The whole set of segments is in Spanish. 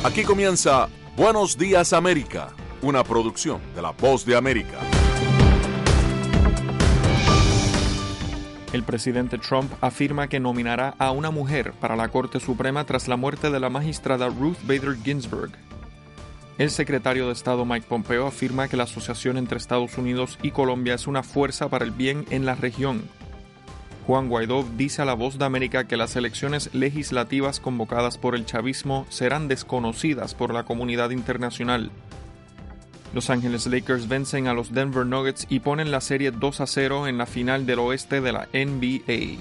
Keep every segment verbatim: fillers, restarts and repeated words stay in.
Aquí comienza Buenos Días América, una producción de La Voz de América. El presidente Trump afirma que nominará a una mujer para la Corte Suprema tras la muerte de la magistrada Ruth Bader Ginsburg. El secretario de Estado Mike Pompeo afirma que la asociación entre Estados Unidos y Colombia es una fuerza para el bien en la región. Juan Guaidó dice a La Voz de América que las elecciones legislativas convocadas por el chavismo serán desconocidas por la comunidad internacional. Los Ángeles Lakers vencen a los Denver Nuggets y ponen la serie dos a cero en la final del oeste de la N B A.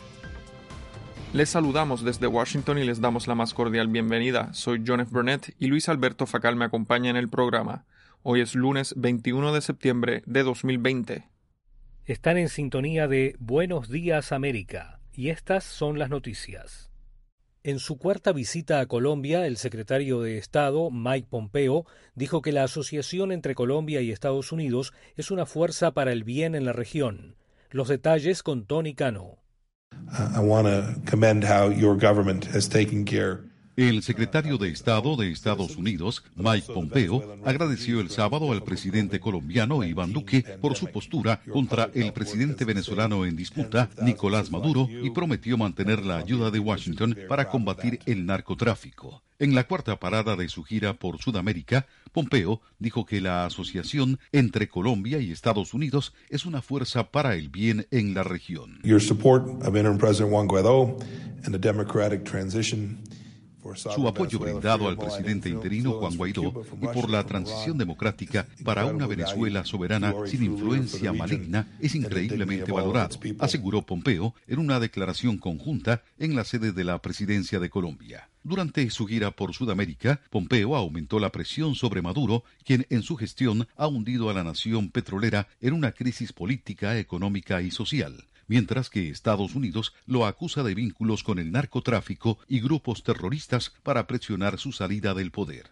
Les saludamos desde Washington y les damos la más cordial bienvenida. Soy John F. Burnett y Luis Alberto Facal me acompaña en el programa. Hoy es lunes veintiuno de septiembre de dos mil veinte. Están en sintonía de Buenos Días América y estas son las noticias. En su cuarta visita a Colombia, el secretario de Estado, Mike Pompeo, dijo que la asociación entre Colombia y Estados Unidos es una fuerza para el bien en la región. Los detalles con Tony Cano. I want to commend how your government has taken care. El secretario de Estado de Estados Unidos, Mike Pompeo, agradeció el sábado al presidente colombiano Iván Duque por su postura contra el presidente venezolano en disputa, Nicolás Maduro, y prometió mantener la ayuda de Washington para combatir el narcotráfico. En la cuarta parada de su gira por Sudamérica, Pompeo dijo que la asociación entre Colombia y Estados Unidos es una fuerza para el bien en la región. Your support of Interim President Juan Guaidó and the democratic transition. Su apoyo brindado al presidente interino Juan Guaidó y por la transición democrática para una Venezuela soberana sin influencia maligna es increíblemente valorado, aseguró Pompeo en una declaración conjunta en la sede de la presidencia de Colombia. Durante su gira por Sudamérica, Pompeo aumentó la presión sobre Maduro, quien en su gestión ha hundido a la nación petrolera en una crisis política, económica y social, mientras que Estados Unidos lo acusa de vínculos con el narcotráfico y grupos terroristas para presionar su salida del poder.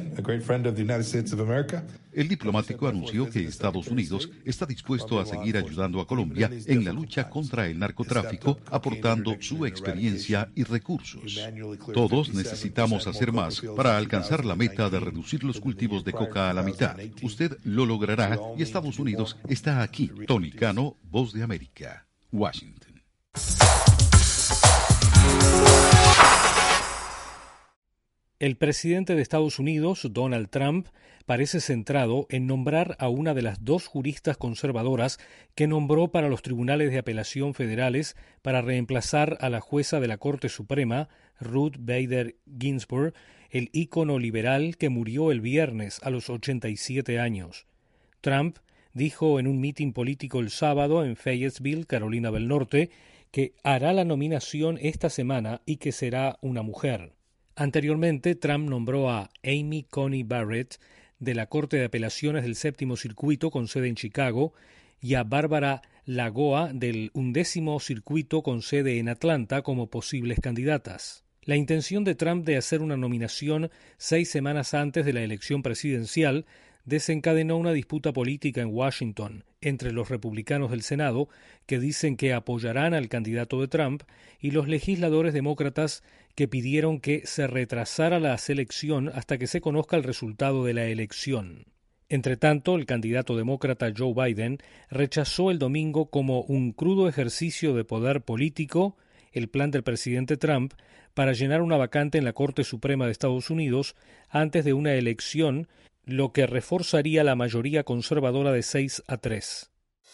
El diplomático anunció que Estados Unidos está dispuesto a seguir ayudando a Colombia en la lucha contra el narcotráfico, aportando su experiencia y recursos. Todos necesitamos hacer más para alcanzar la meta de reducir los cultivos de coca a la mitad. Usted lo logrará y Estados Unidos está aquí. Tony Cano, Voz de América, Washington. El presidente de Estados Unidos, Donald Trump, parece centrado en nombrar a una de las dos juristas conservadoras que nombró para los tribunales de apelación federales para reemplazar a la jueza de la Corte Suprema, Ruth Bader Ginsburg, el ícono liberal que murió el viernes a los ochenta y siete años. Trump dijo en un mitin político el sábado en Fayetteville, Carolina del Norte, que hará la nominación esta semana y que será una mujer. Anteriormente, Trump nombró a Amy Coney Barrett de la Corte de Apelaciones del Séptimo Circuito con sede en Chicago y a Bárbara Lagoa del Undécimo Circuito con sede en Atlanta como posibles candidatas. La intención de Trump de hacer una nominación seis semanas antes de la elección presidencial desencadenó una disputa política en Washington entre los republicanos del Senado, que dicen que apoyarán al candidato de Trump, y los legisladores demócratas que pidieron que se retrasara la selección hasta que se conozca el resultado de la elección. Entretanto, el candidato demócrata Joe Biden rechazó el domingo como un crudo ejercicio de poder político el plan del presidente Trump para llenar una vacante en la Corte Suprema de Estados Unidos antes de una elección, lo que reforzaría la mayoría conservadora de seis a tres.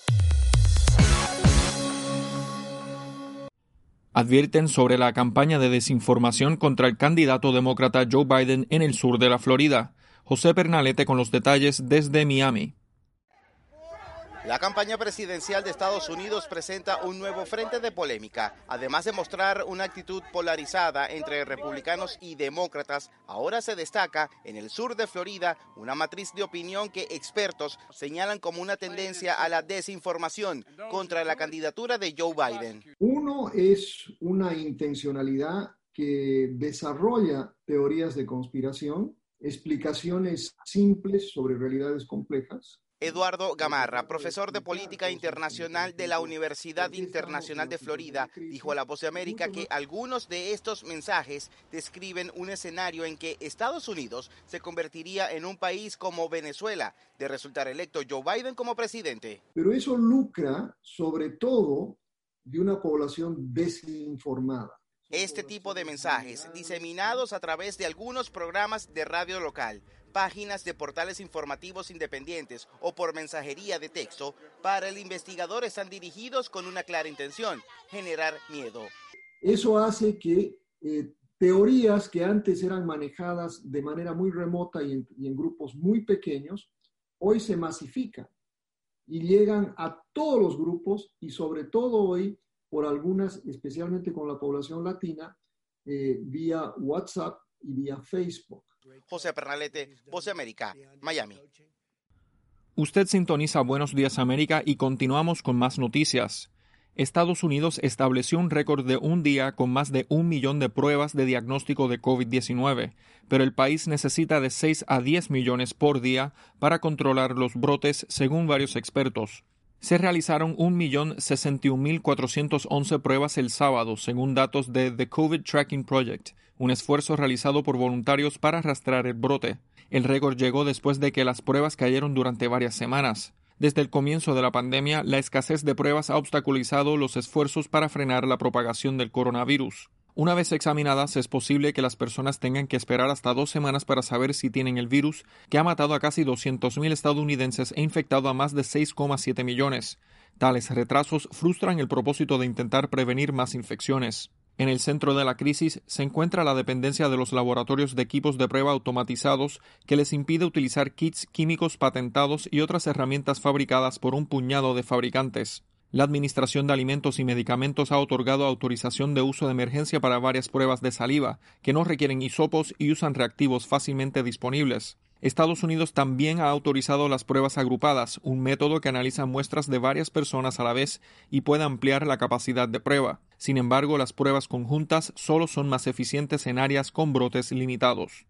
Advierten sobre la campaña de desinformación contra el candidato demócrata Joe Biden en el sur de la Florida. José Pernalete con los detalles desde Miami. La campaña presidencial de Estados Unidos presenta un nuevo frente de polémica. Además de mostrar una actitud polarizada entre republicanos y demócratas, ahora se destaca en el sur de Florida una matriz de opinión que expertos señalan como una tendencia a la desinformación contra la candidatura de Joe Biden. Uno es una intencionalidad que desarrolla teorías de conspiración, explicaciones simples sobre realidades complejas, Eduardo Gamarra, profesor de Política Internacional de la Universidad Internacional de Florida, dijo a La Voz de América que algunos de estos mensajes describen un escenario en que Estados Unidos se convertiría en un país como Venezuela, de resultar electo Joe Biden como presidente. Pero eso lucra sobre todo de una población desinformada. Este tipo de mensajes, diseminados a través de algunos programas de radio local, páginas de portales informativos independientes o por mensajería de texto, para el investigador están dirigidos con una clara intención: generar miedo. Eso hace que eh, teorías que antes eran manejadas de manera muy remota y en, y en grupos muy pequeños, hoy se masifican y llegan a todos los grupos, y sobre todo hoy por algunas, especialmente con la población latina, eh, vía WhatsApp y vía Facebook. José Pernalete, Voz de América, Miami. Usted sintoniza Buenos Días América y continuamos con más noticias. Estados Unidos estableció un récord de un día con más de un millón de pruebas de diagnóstico de COVID diecinueve, pero el país necesita de seis a diez millones por día para controlar los brotes, según varios expertos. Se realizaron un millón sesenta y un mil cuatrocientas once pruebas el sábado, según datos de The COVID Tracking Project, un esfuerzo realizado por voluntarios para rastrear el brote. El récord llegó después de que las pruebas cayeron durante varias semanas. Desde el comienzo de la pandemia, la escasez de pruebas ha obstaculizado los esfuerzos para frenar la propagación del coronavirus. Una vez examinadas, es posible que las personas tengan que esperar hasta dos semanas para saber si tienen el virus, que ha matado a casi doscientos mil estadounidenses e infectado a más de seis coma siete millones. Tales retrasos frustran el propósito de intentar prevenir más infecciones. En el centro de la crisis se encuentra la dependencia de los laboratorios de equipos de prueba automatizados, que les impide utilizar kits químicos patentados y otras herramientas fabricadas por un puñado de fabricantes. La Administración de Alimentos y Medicamentos ha otorgado autorización de uso de emergencia para varias pruebas de saliva, que no requieren hisopos y usan reactivos fácilmente disponibles. Estados Unidos también ha autorizado las pruebas agrupadas, un método que analiza muestras de varias personas a la vez y puede ampliar la capacidad de prueba. Sin embargo, las pruebas conjuntas solo son más eficientes en áreas con brotes limitados.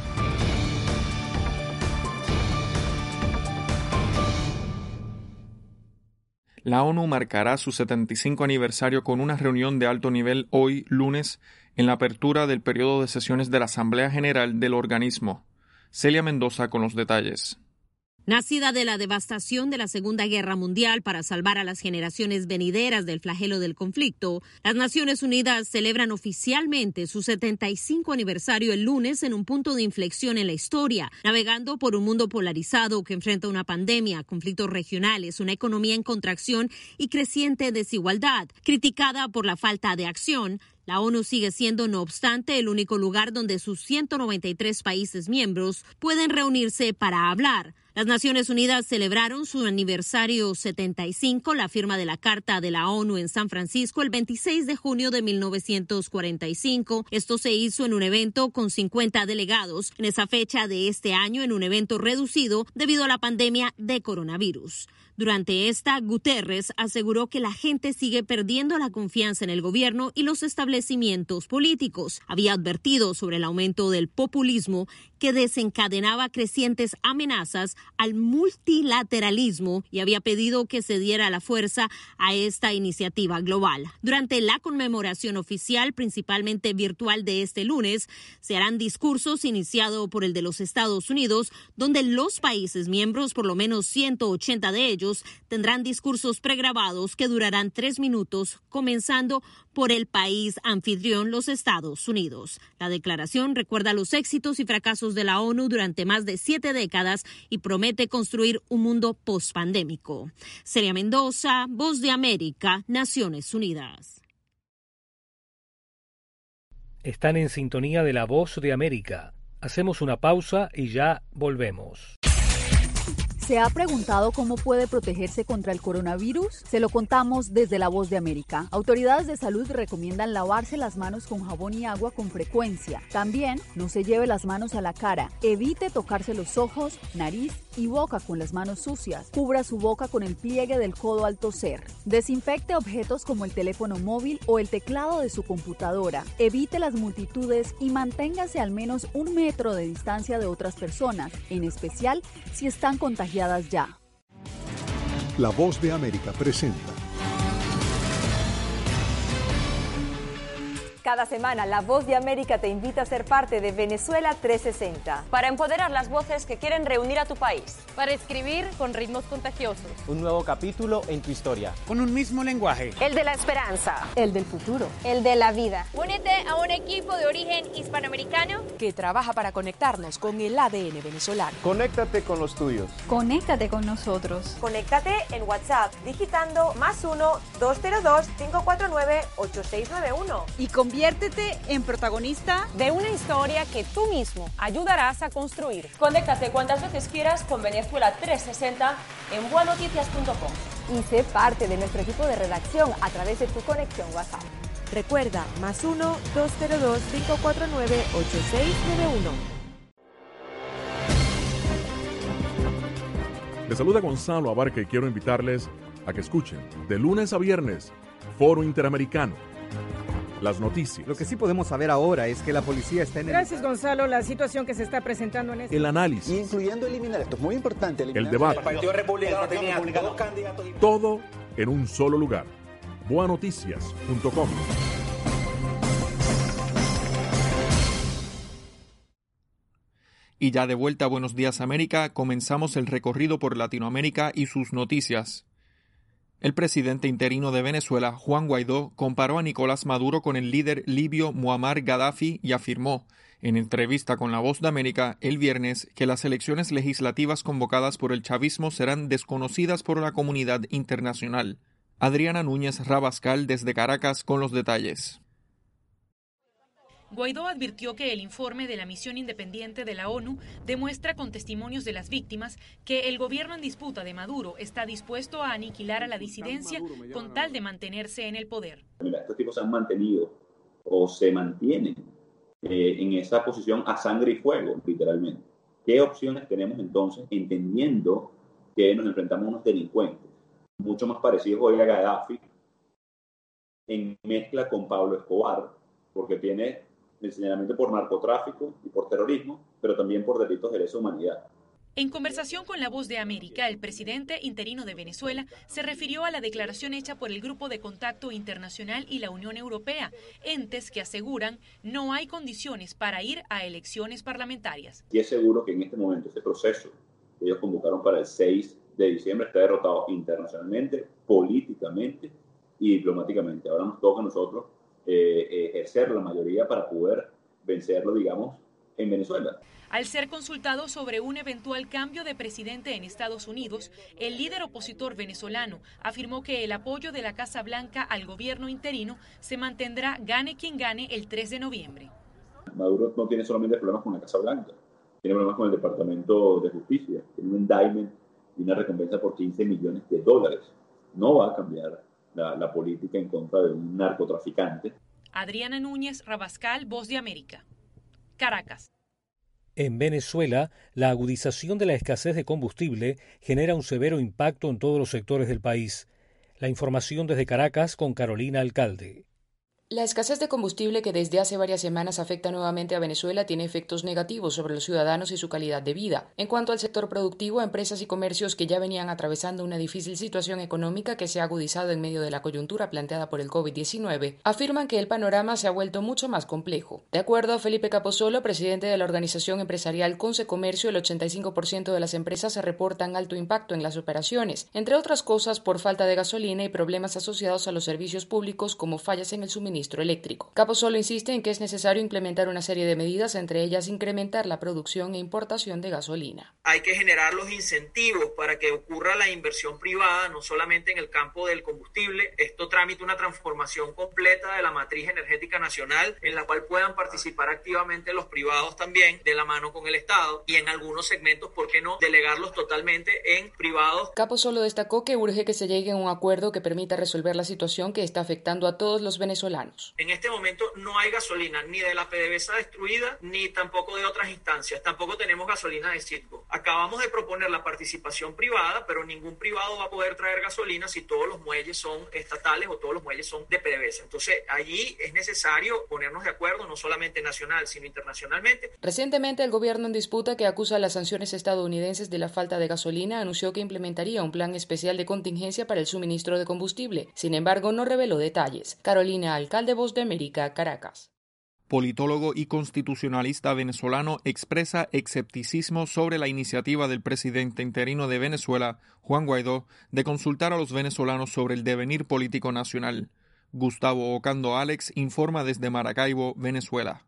La ONU marcará su setenta y cinco aniversario con una reunión de alto nivel hoy, lunes, en la apertura del periodo de sesiones de la Asamblea General del organismo. Celia Mendoza con los detalles. Nacida de la devastación de la Segunda Guerra Mundial para salvar a las generaciones venideras del flagelo del conflicto, las Naciones Unidas celebran oficialmente su setenta y cinco aniversario el lunes en un punto de inflexión en la historia, navegando por un mundo polarizado que enfrenta una pandemia, conflictos regionales, una economía en contracción y creciente desigualdad. Criticada por la falta de acción, la ONU sigue siendo, no obstante, el único lugar donde sus ciento noventa y tres países miembros pueden reunirse para hablar. Las Naciones Unidas celebraron su aniversario setenta y cinco, la firma de la Carta de la ONU en San Francisco, el veintiséis de junio de mil novecientos cuarenta y cinco. Esto se hizo en un evento con cincuenta delegados en esa fecha de este año, en un evento reducido debido a la pandemia de coronavirus. Durante esta, Guterres aseguró que la gente sigue perdiendo la confianza en el gobierno y los establecimientos políticos. Había advertido sobre el aumento del populismo que desencadenaba crecientes amenazas al multilateralismo y había pedido que se diera la fuerza a esta iniciativa global. Durante la conmemoración oficial, principalmente virtual de este lunes, se harán discursos iniciado por el de los Estados Unidos, donde los países miembros, por lo menos ciento ochenta de ellos, tendrán discursos pregrabados que durarán tres minutos, comenzando por el país anfitrión, los Estados Unidos. La declaración recuerda los éxitos y fracasos de la ONU durante más de siete décadas y promete construir un mundo pospandémico. Celia Mendoza, Voz de América, Naciones Unidas. Están en sintonía de la Voz de América. Hacemos una pausa y ya volvemos. ¿Se ha preguntado cómo puede protegerse contra el coronavirus? Se lo contamos desde La Voz de América. Autoridades de salud recomiendan lavarse las manos con jabón y agua con frecuencia. También no se lleve las manos a la cara. Evite tocarse los ojos, nariz y boca con las manos sucias. Cubra su boca con el pliegue del codo al toser. Desinfecte objetos como el teléfono móvil o el teclado de su computadora. Evite las multitudes y manténgase al menos un metro de distancia de otras personas, en especial si están contagiadas ya. La Voz de América presenta. Cada semana, La Voz de América te invita a ser parte de Venezuela trescientos sesenta. Para empoderar las voces que quieren reunir a tu país. Para escribir con ritmos contagiosos. Un nuevo capítulo en tu historia. Con un mismo lenguaje. El de la esperanza. El del futuro. El de la vida. Únete a un equipo de origen hispanoamericano que trabaja para conectarnos con el A D N venezolano. Conéctate con los tuyos. Conéctate con nosotros. Conéctate en WhatsApp digitando más uno, dos cero dos, cinco cuatro nueve, ocho seis nueve uno. Y conviértete en protagonista de una historia que tú mismo ayudarás a construir. Conéctate cuantas veces quieras con Venezuela trescientos sesenta en bua noticias punto com. Y sé parte de nuestro equipo de redacción a través de tu conexión WhatsApp. Recuerda, más uno, dos cero dos, cinco cuatro nueve, ocho seis nueve uno. Les saluda Gonzalo Abarca y quiero invitarles a que escuchen de lunes a viernes Foro Interamericano. Las noticias. Lo que sí podemos saber ahora es que la policía está en el... Gracias, Gonzalo. La situación que se está presentando en este... El análisis. Incluyendo eliminar, esto es muy importante. El debate. El Partido Republicano tenía dos candidatos. Todo en un solo lugar. bua noticias punto com. Y ya de vuelta a Buenos Días América, comenzamos el recorrido por Latinoamérica y sus noticias. El presidente interino de Venezuela, Juan Guaidó, comparó a Nicolás Maduro con el líder libio Muammar Gaddafi y afirmó, en entrevista con La Voz de América el viernes, que las elecciones legislativas convocadas por el chavismo serán desconocidas por la comunidad internacional. Adriana Núñez Rabascal desde Caracas con los detalles. Guaidó advirtió que el informe de la misión independiente de la ONU demuestra con testimonios de las víctimas que el gobierno en disputa de Maduro está dispuesto a aniquilar a la disidencia con tal de mantenerse en el poder. Mira, estos tipos se han mantenido o se mantienen eh, en esa posición a sangre y fuego, literalmente. ¿Qué opciones tenemos entonces, entendiendo que nos enfrentamos a unos delincuentes mucho más parecidos hoy a Gaddafi, en mezcla con Pablo Escobar, porque tiene el señalamiento por narcotráfico y por terrorismo, pero también por delitos de lesa humanidad? En conversación con La Voz de América, el presidente interino de Venezuela se refirió a la declaración hecha por el Grupo de Contacto Internacional y la Unión Europea, entes que aseguran no hay condiciones para ir a elecciones parlamentarias. Y es seguro que en este momento ese proceso que ellos convocaron para el seis de diciembre está derrotado internacionalmente, políticamente y diplomáticamente. Ahora nos toca a nosotros Eh, ejercer la mayoría para poder vencerlo, digamos, en Venezuela. Al ser consultado sobre un eventual cambio de presidente en Estados Unidos, el líder opositor venezolano afirmó que el apoyo de la Casa Blanca al gobierno interino se mantendrá gane quien gane el tres de noviembre. Maduro no tiene solamente problemas con la Casa Blanca, tiene problemas con el Departamento de Justicia, tiene un indictment y una recompensa por quince millones de dólares. No va a cambiar La, la política en contra de un narcotraficante. Adriana Núñez Rabascal, Voz de América. Caracas. En Venezuela, la agudización de la escasez de combustible genera un severo impacto en todos los sectores del país. La información desde Caracas con Carolina Alcalde. La escasez de combustible que desde hace varias semanas afecta nuevamente a Venezuela tiene efectos negativos sobre los ciudadanos y su calidad de vida. En cuanto al sector productivo, empresas y comercios que ya venían atravesando una difícil situación económica que se ha agudizado en medio de la coyuntura planteada por el COVID diecinueve, afirman que el panorama se ha vuelto mucho más complejo. De acuerdo a Felipe Capozolo, presidente de la organización empresarial Conce Comercio, el ochenta y cinco por ciento de las empresas se reportan alto impacto en las operaciones, entre otras cosas por falta de gasolina y problemas asociados a los servicios públicos como fallas en el suministro eléctrico. Capozolo insiste en que es necesario implementar una serie de medidas, entre ellas incrementar la producción e importación de gasolina. Hay que generar los incentivos para que ocurra la inversión privada, no solamente en el campo del combustible. Esto tramita una transformación completa de la matriz energética nacional, en la cual puedan participar activamente los privados también, de la mano con el Estado, y en algunos segmentos, ¿por qué no?, delegarlos totalmente en privados. Capozolo destacó que urge que se llegue a un acuerdo que permita resolver la situación que está afectando a todos los venezolanos. venezolanos. En este momento no hay gasolina ni de la PDVSA destruida ni tampoco de otras instancias. Tampoco tenemos gasolina de Citgo. Acabamos de proponer la participación privada, pero ningún privado va a poder traer gasolina si todos los muelles son estatales o todos los muelles son de PDVSA. Entonces allí es necesario ponernos de acuerdo, no solamente nacional, sino internacionalmente. Recientemente el gobierno en disputa, que acusa a las sanciones estadounidenses de la falta de gasolina, anunció que implementaría un plan especial de contingencia para el suministro de combustible. Sin embargo, no reveló detalles. Carolina Alcalde, Voz de América, Caracas. Politólogo y constitucionalista venezolano expresa escepticismo sobre la iniciativa del presidente interino de Venezuela, Juan Guaidó, de consultar a los venezolanos sobre el devenir político nacional. Gustavo Ocando Alex informa desde Maracaibo, Venezuela.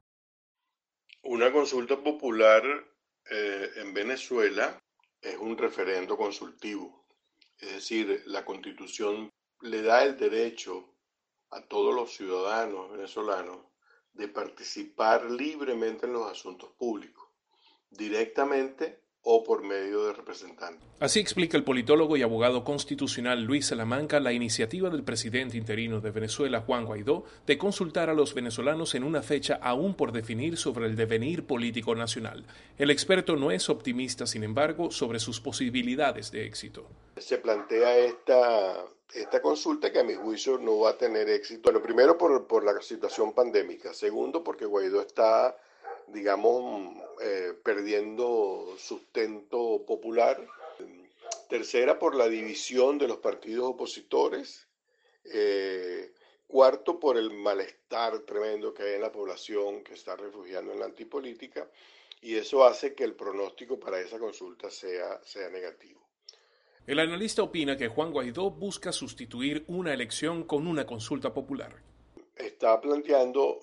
Una consulta popular eh, en Venezuela es un referendo consultivo. Es decir, la Constitución le da el derecho a todos los ciudadanos venezolanos de participar libremente en los asuntos públicos, directamente o por medio de representantes. Así explica el politólogo y abogado constitucional Luis Salamanca la iniciativa del presidente interino de Venezuela, Juan Guaidó, de consultar a los venezolanos en una fecha aún por definir sobre el devenir político nacional. El experto no es optimista, sin embargo, sobre sus posibilidades de éxito. Se plantea esta, esta consulta que a mi juicio no va a tener éxito. Bueno, primero por, por la situación pandémica. Segundo, porque Guaidó está, digamos, eh, perdiendo sustento popular. Tercera, por la división de los partidos opositores. Eh, cuarto, por el malestar tremendo que hay en la población que está refugiando en la antipolítica. Y eso hace que el pronóstico para esa consulta sea, sea negativo. El analista opina que Juan Guaidó busca sustituir una elección con una consulta popular. Está planteando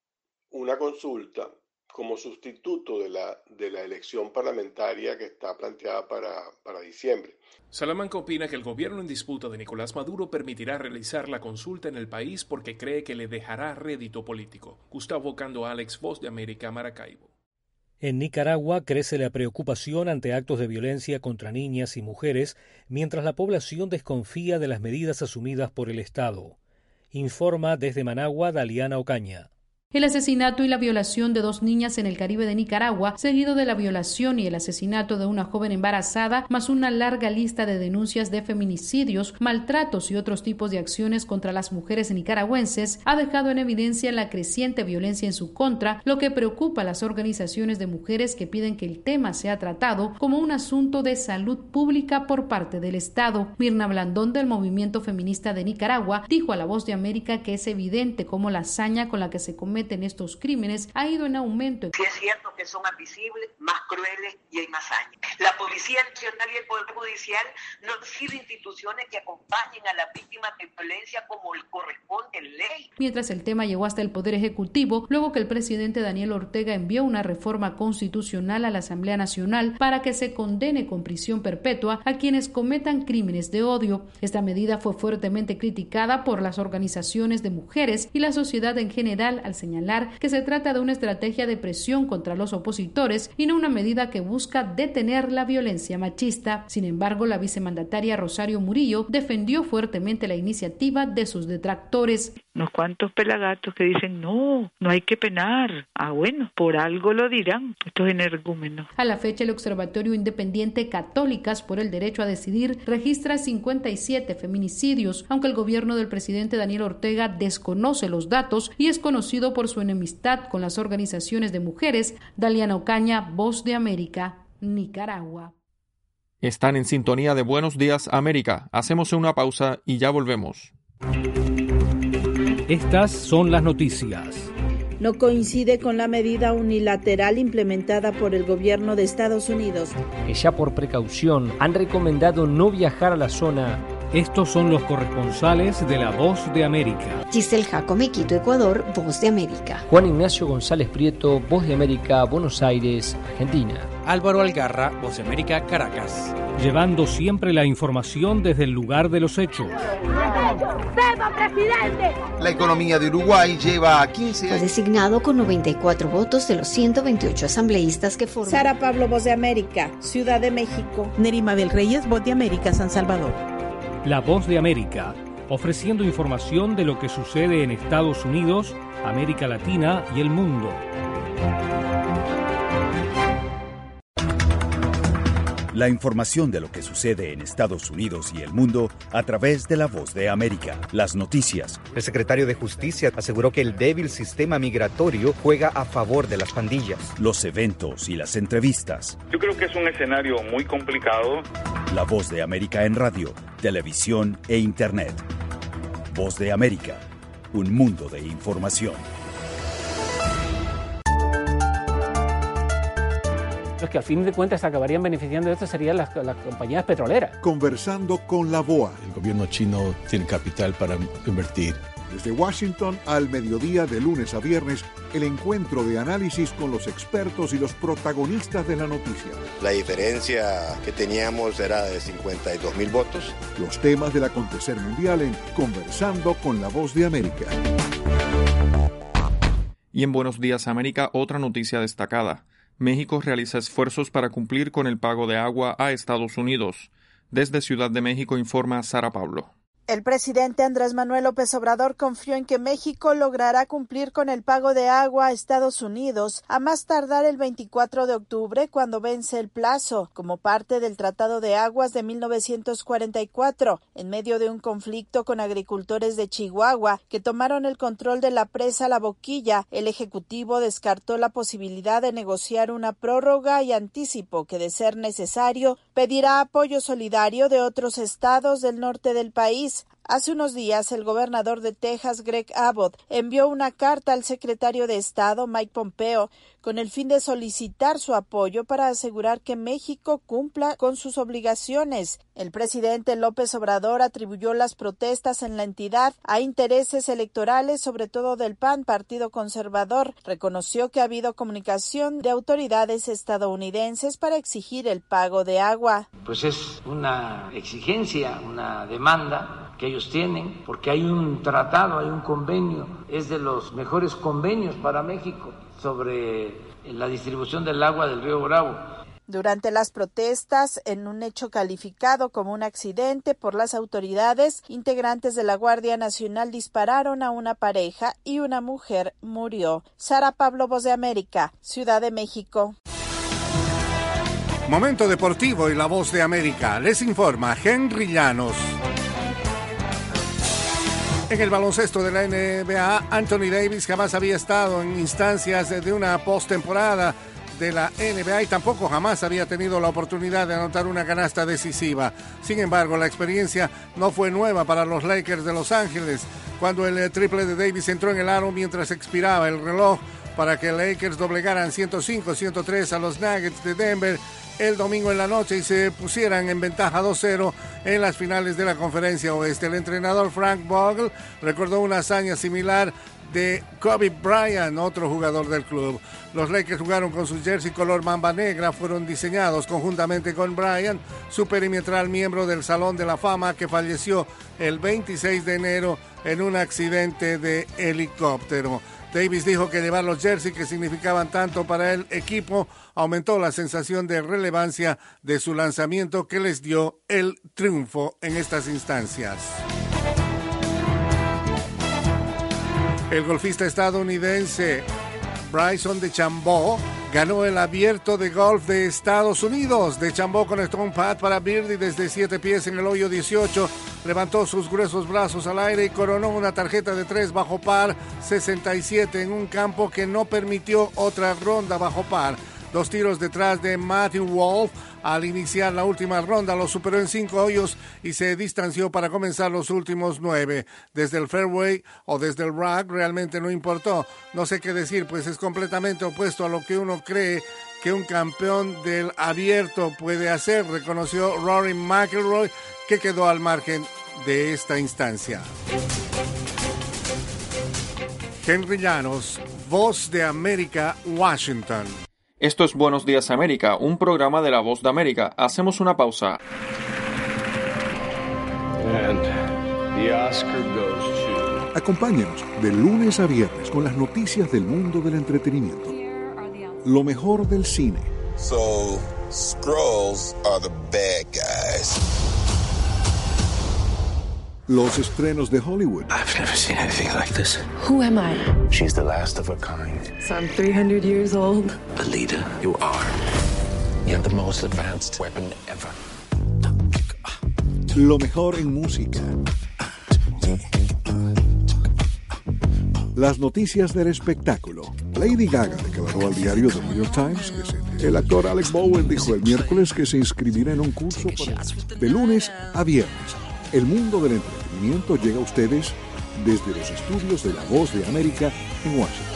una consulta como sustituto de la, de la elección parlamentaria que está planteada para, para diciembre. Salamanca opina que el gobierno en disputa de Nicolás Maduro permitirá realizar la consulta en el país porque cree que le dejará rédito político. Gustavo Ocando Alex, Voz de América, Maracaibo. En Nicaragua crece la preocupación ante actos de violencia contra niñas y mujeres, mientras la población desconfía de las medidas asumidas por el Estado. Informa desde Managua Daliana Ocaña. El asesinato y la violación de dos niñas en el Caribe de Nicaragua, seguido de la violación y el asesinato de una joven embarazada, más una larga lista de denuncias de feminicidios, maltratos y otros tipos de acciones contra las mujeres nicaragüenses, ha dejado en evidencia la creciente violencia en su contra, lo que preocupa a las organizaciones de mujeres que piden que el tema sea tratado como un asunto de salud pública por parte del Estado. Mirna Blandón, del Movimiento Feminista de Nicaragua, dijo a La Voz de América que es evidente cómo la hazaña con la que se comete en estos crímenes ha ido en aumento. Sí es cierto que son más visibles, más crueles y hay más años. La Policía Nacional y el Poder Judicial no han sido instituciones que acompañen a las víctimas de violencia como corresponde en ley. Mientras el tema llegó hasta el Poder Ejecutivo, luego que el presidente Daniel Ortega envió una reforma constitucional a la Asamblea Nacional para que se condene con prisión perpetua a quienes cometan crímenes de odio. Esta medida fue fuertemente criticada por las organizaciones de mujeres y la sociedad en general al señalar que se trata de una estrategia de presión contra los opositores y no una medida que busca detener la violencia machista. Sin embargo, la vicemandataria Rosario Murillo defendió fuertemente la iniciativa de sus detractores. Unos cuantos pelagatos que dicen, no, no hay que penar. Ah, bueno, por algo lo dirán estos energúmenos. A la fecha, el Observatorio Independiente Católicas por el Derecho a Decidir registra cincuenta y siete feminicidios, aunque el gobierno del presidente Daniel Ortega desconoce los datos y es conocido por su enemistad con las organizaciones de mujeres. Daliana Ocaña, Voz de América, Nicaragua. Están en sintonía de Buenos Días América. Hacemos una pausa y ya volvemos. Estas son las noticias. No coincide con la medida unilateral implementada por el gobierno de Estados Unidos. Que ya por precaución han recomendado no viajar a la zona. Estos son los corresponsales de La Voz de América. Giselle Jacome, Quito, Ecuador, Voz de América. Juan Ignacio González Prieto, Voz de América, Buenos Aires, Argentina. Álvaro Algarra, Voz de América, Caracas. Llevando siempre la información desde el lugar de los hechos. ¡Viva, presidente! La economía de Uruguay lleva a quince años. Fue designado con noventa y cuatro votos de los ciento veintiocho asambleístas que forman. Sara Pablo, Voz de América, Ciudad de México. Nerima Mabel Reyes, Voz de América, San Salvador. La Voz de América, ofreciendo información de lo que sucede en Estados Unidos, América Latina y el mundo. La información de lo que sucede en Estados Unidos y el mundo a través de La Voz de América. Las noticias. El secretario de Justicia aseguró que el débil sistema migratorio juega a favor de las pandillas. Los eventos y las entrevistas. Yo creo que es un escenario muy complicado. La Voz de América en radio, televisión e internet. Voz de América, un mundo de información. Los que al fin de cuentas acabarían beneficiando de esto serían las, las compañías petroleras. Conversando con la B O A. El gobierno chino tiene capital para invertir. Desde Washington al mediodía de lunes a viernes, el encuentro de análisis con los expertos y los protagonistas de la noticia. La diferencia que teníamos era de cincuenta y dos mil votos. Los temas del acontecer mundial en Conversando con la Voz de América. Y en Buenos Días América, otra noticia destacada. México realiza esfuerzos para cumplir con el pago de agua a Estados Unidos. Desde Ciudad de México informa Sara Pablo. El presidente Andrés Manuel López Obrador confió en que México logrará cumplir con el pago de agua a Estados Unidos a más tardar el veinticuatro de octubre, cuando vence el plazo, como parte del Tratado de Aguas de mil novecientos cuarenta y cuatro, en medio de un conflicto con agricultores de Chihuahua que tomaron el control de la presa La Boquilla. El Ejecutivo descartó la posibilidad de negociar una prórroga y anticipó que, de ser necesario, pedirá apoyo solidario de otros estados del norte del país. Hace unos días, el gobernador de Texas, Greg Abbott, envió una carta al secretario de Estado, Mike Pompeo, con el fin de solicitar su apoyo para asegurar que México cumpla con sus obligaciones. El presidente López Obrador atribuyó las protestas en la entidad a intereses electorales, sobre todo del P A N, Partido Conservador. Reconoció que ha habido comunicación de autoridades estadounidenses para exigir el pago de agua. Pues es una exigencia, una demanda que ellos tienen, porque hay un tratado, hay un convenio, es de los mejores convenios para México sobre la distribución del agua del río Bravo. Durante las protestas, en un hecho calificado como un accidente por las autoridades, integrantes de la Guardia Nacional dispararon a una pareja y una mujer murió. Sara Pablo, Voz de América, Ciudad de México. Momento deportivo y La Voz de América. Les informa Henry Llanos. En el baloncesto de la N B A, Anthony Davis jamás había estado en instancias de una postemporada de la N B A y tampoco jamás había tenido la oportunidad de anotar una canasta decisiva. Sin embargo, la experiencia no fue nueva para los Lakers de Los Ángeles, cuando el triple de Davis entró en el aro mientras expiraba el reloj para que Lakers doblegaran ciento cinco a ciento tres a los Nuggets de Denver el domingo en la noche y se pusieran en ventaja dos cero en las finales de la Conferencia Oeste. El entrenador Frank Vogel recordó una hazaña similar de Kobe Bryant, otro jugador del club. Los Lakers jugaron con su jersey color mamba negra, fueron diseñados conjuntamente con Bryant, su perimetral miembro del Salón de la Fama que falleció el veintiséis de enero en un accidente de helicóptero. Davis dijo que llevar los jerseys, que significaban tanto para el equipo, aumentó la sensación de relevancia de su lanzamiento que les dio el triunfo en estas instancias. El golfista estadounidense Bryson DeChambeau ganó el Abierto de Golf de Estados Unidos. DeChambeau conectó un pad para birdie desde siete pies en el hoyo dieciocho, levantó sus gruesos brazos al aire y coronó una tarjeta de tres bajo par sesenta y siete en un campo que no permitió otra ronda bajo par. Dos tiros detrás de Matthew Wolff. Al iniciar la última ronda lo superó en cinco hoyos y se distanció para comenzar los últimos nueve. Desde el fairway o desde el rock realmente no importó. No sé qué decir, pues es completamente opuesto a lo que uno cree que un campeón del Abierto puede hacer, reconoció Rory McIlroy, que quedó al margen de esta instancia. Henry Llanos, Voz de América, Washington. Esto es Buenos Días América, un programa de La Voz de América. Hacemos una pausa. And the Oscar goes to... Acompáñenos de lunes a viernes con las noticias del mundo del entretenimiento. Lo mejor del cine. So, Skrulls are the bad guys. los estrenos de Hollywood. I've never seen anything like this. Who am I? She's the last of her kind. So I'm three hundred years old. The leader you are. You're the most advanced weapon ever. Lo mejor en música. Las noticias del espectáculo. Lady Gaga declaró al diario The New York Times que se... El actor Alec Baldwin dijo el miércoles que se inscribirá en un curso para... de lunes a viernes. El mundo del entretenimiento llega a ustedes desde los estudios de La Voz de América en Washington.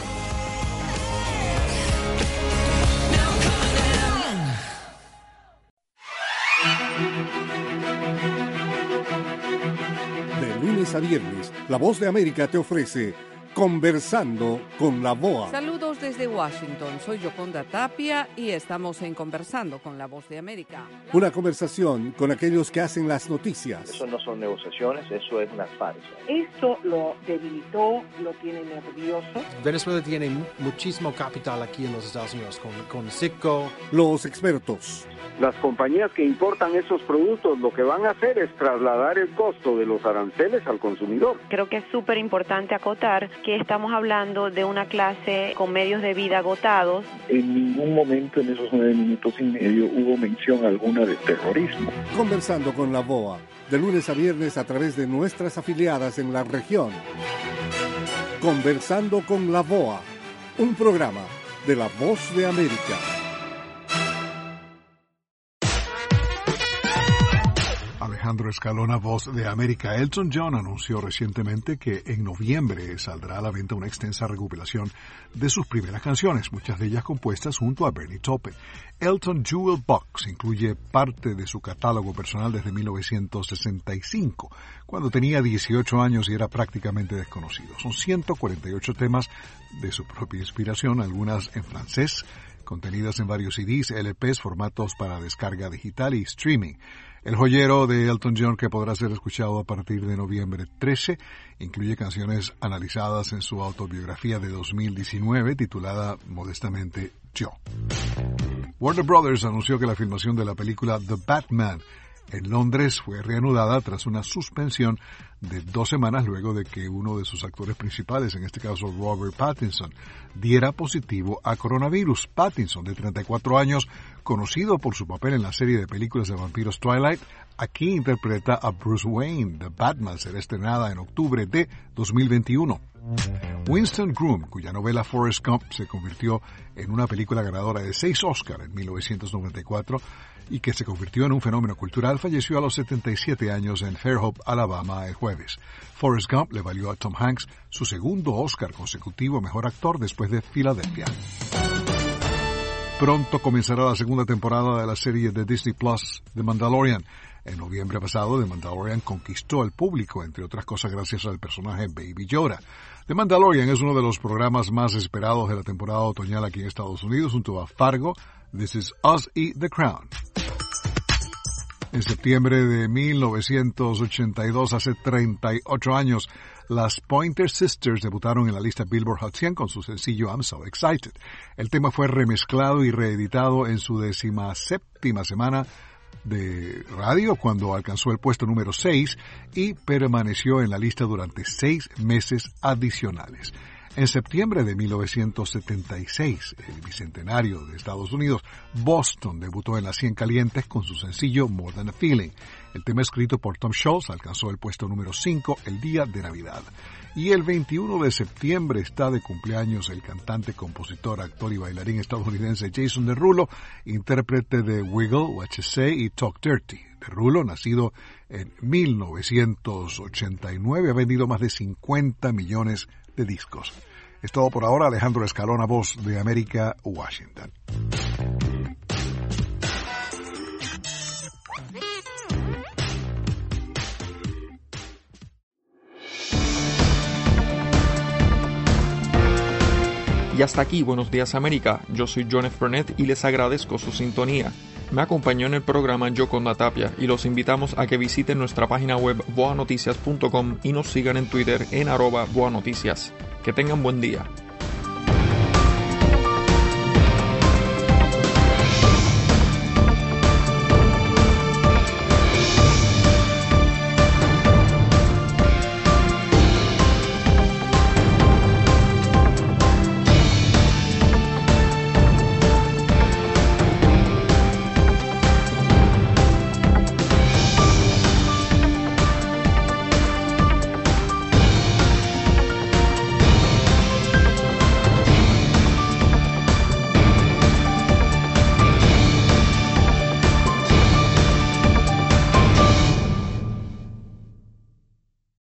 De lunes a viernes, La Voz de América te ofrece Conversando con la V O A. Saludos desde Washington, soy Yoconda Tapia y estamos en Conversando con la Voz de América. Una conversación con aquellos que hacen las noticias. Eso no son negociaciones, eso es una farsa. Esto lo debilitó, lo tiene nervioso. Venezuela tiene muchísimo capital aquí en los Estados Unidos, con, con Citgo. Los expertos. Las compañías que importan esos productos lo que van a hacer es trasladar el costo de los aranceles al consumidor. Creo que es súper importante acotar que estamos hablando de una clase con medios de vida agotados. En ningún momento en esos nueve minutos y medio hubo mención alguna de terrorismo. Conversando con la V O A, de lunes a viernes a través de nuestras afiliadas en la región. Conversando con la V O A, un programa de La Voz de América. Alejandro Escalona, Voz de América. Elton John anunció recientemente que en noviembre saldrá a la venta una extensa recopilación de sus primeras canciones, muchas de ellas compuestas junto a Bernie Taupin. Elton Jewel Box incluye parte de su catálogo personal desde mil novecientos sesenta y cinco, cuando tenía dieciocho años y era prácticamente desconocido. Son ciento cuarenta y ocho temas de su propia inspiración, algunas en francés, contenidas en varios C Ds, L Ps, formatos para descarga digital y streaming. El joyero de Elton John, que podrá ser escuchado a partir de noviembre trece, incluye canciones analizadas en su autobiografía de dos mil diecinueve, titulada modestamente Yo. Warner Brothers anunció que la filmación de la película The Batman en Londres fue reanudada tras una suspensión de dos semanas luego de que uno de sus actores principales, en este caso Robert Pattinson, diera positivo a coronavirus. Pattinson, de treinta y cuatro años, conocido por su papel en la serie de películas de vampiros Twilight, aquí interpreta a Bruce Wayne. The Batman será estrenada en octubre de dos mil veintiuno. Winston Groom, cuya novela Forrest Gump se convirtió en una película ganadora de seis Oscar en mil novecientos noventa y cuatro y que se convirtió en un fenómeno cultural, falleció a los setenta y siete años en Fairhope, Alabama, el jueves. Forrest Gump le valió a Tom Hanks su segundo Oscar consecutivo a Mejor Actor después de Filadelfia. Pronto comenzará la segunda temporada de la serie de Disney Plus, The Mandalorian. En noviembre pasado, The Mandalorian conquistó al público, entre otras cosas gracias al personaje Baby Yoda. The Mandalorian es uno de los programas más esperados de la temporada otoñal aquí en Estados Unidos, junto a Fargo, This Is Us y The Crown. En septiembre de mil novecientos ochenta y dos, hace treinta y ocho años, las Pointer Sisters debutaron en la lista Billboard Hot cien con su sencillo I'm So Excited. El tema fue remezclado y reeditado en su decimaséptima semana de radio, cuando alcanzó el puesto número seis y permaneció en la lista durante seis meses adicionales. En septiembre de mil novecientos setenta y seis, el bicentenario de Estados Unidos, Boston debutó en las cien calientes con su sencillo More Than a Feeling. El tema escrito por Tom Scholz alcanzó el puesto número cinco el día de Navidad. Y el veintiuno de septiembre está de cumpleaños el cantante, compositor, actor y bailarín estadounidense Jason Derulo, intérprete de Wiggle, What You Say y Talk Dirty. Derulo, nacido en mil novecientos ochenta y nueve, ha vendido más de cincuenta millones de discos. Es todo por ahora. Alejandro Escalona, Voz de América, Washington. Y hasta aquí, Buenos Días América. Yo soy John F. Burnett y les agradezco su sintonía. Me acompañó en el programa Yoconda Tapia y los invitamos a que visiten nuestra página web voa noticias punto com y nos sigan en Twitter en arroba voanoticias. Que tengan buen día.